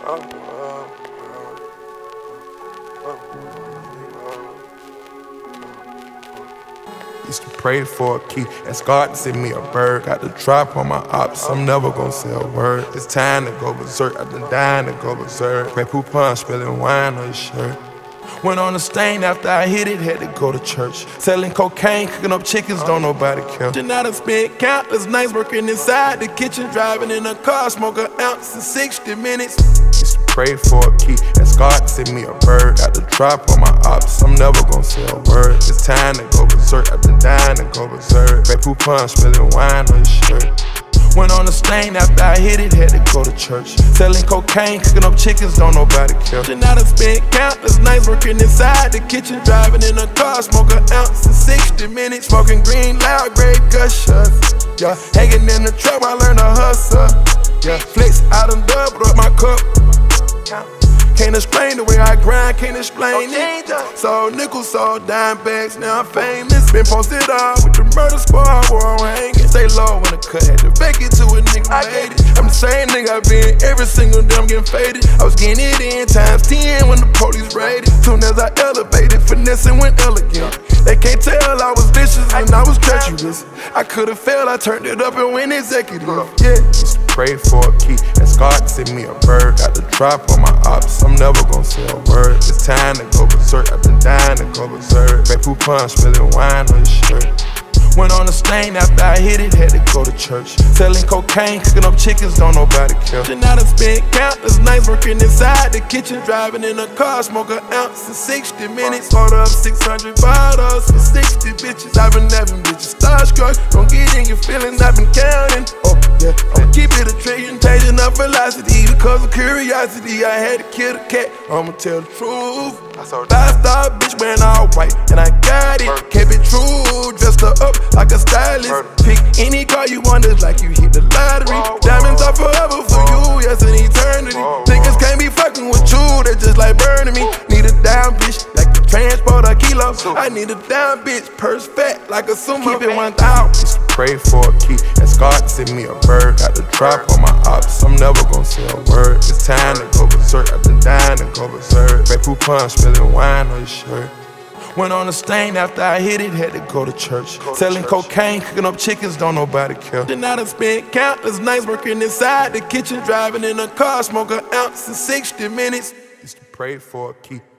Used to pray for a key, ask God to send me a bird. Got the drop on my ops, I'm never gonna say a word. It's time to go berserk, I've been dying to go berserk. Grey Poupon spilling wine on his shirt. Went on a stain after I hit it, had to go to church. Selling cocaine, cooking up chickens, don't nobody care. And I done spent countless nights working inside the kitchen, driving in a car, smoke an ounce in 60 minutes. Used to pray for a key, ask God to send me a bird. Got the drop on my ops, I'm never gonna say a word. It's time to go berserk, I've been dying to go berserk. Grey Poupon spilling wine on his shirt. Went on a stain after I hit it, had to go to church. Selling cocaine, cooking up chickens, don't nobody care. And I done spent countless nights working inside the kitchen, driving in a car, smoke an ounce in 60 minutes. Smoking green, loud, great gushers. Yeah, hanging in the truck, I learned to hustle. Yeah, flex, I done doubled up my cup. Can't explain the way I grind, can't explain it. Sold nickels, sold dime bags, now I'm famous. Been posted up with the murder squad, where I'm hanging. Stay low when the cut, had to fake it to a nigga made it. I'm the same nigga I been every single day, I'm getting faded. I was getting it in times 10 when the police raided. Soon as I elevated, finessing went elegant. They can't tell I was vicious and I was treacherous. I could've failed, I turned it up and went executive. Yeah. Used to pray for a key, ask God to send me a bird. Got the drop on my ops, I'm never gonna say a word. It's time to go berserk, I've been dying to go berserk. Grey Poupon spilling wine on his shirt. Went on a stain after I hit it, had to go to church. Selling cocaine, cooking up chickens, don't nobody care. And I done spent countless nights working inside the kitchen, driving in a car, smoke an ounce in 60 minutes. Sold up 600 bottles for 60 bitches. I've been having bitches starstruck, don't get in your feelings, I've been counting. Oh yeah, I'ma keep it a trillion, changing up velocity. Because of curiosity, I had to kill the cat, I'ma tell the truth. Five-star bitch wearing all white, and I got it. Kept it true, dressed her up like a stylist. Pick any car you want, it's like you hit the lottery. Diamonds are forever for you, yes, an eternity. Niggas can't be fucking with you, they just like burning me. Need a down bitch, like to transport a kilo. I need a down bitch, purse fat, like a sumo. Keep it 1,000. Pray for a key, ask God to send me a bird. Got the drop on my ops, I'm never gonna say a word. It's time to go berserk, I've been dying to go berserk. Grey Poupon spilling wine on his shirt. Went on a stain after I hit it, had to go to church. Selling cocaine, cooking up chickens, don't nobody care. And I done spent countless nights working inside the kitchen, driving in a car, smoke an ounce in 60 minutes. Used to pray for a key.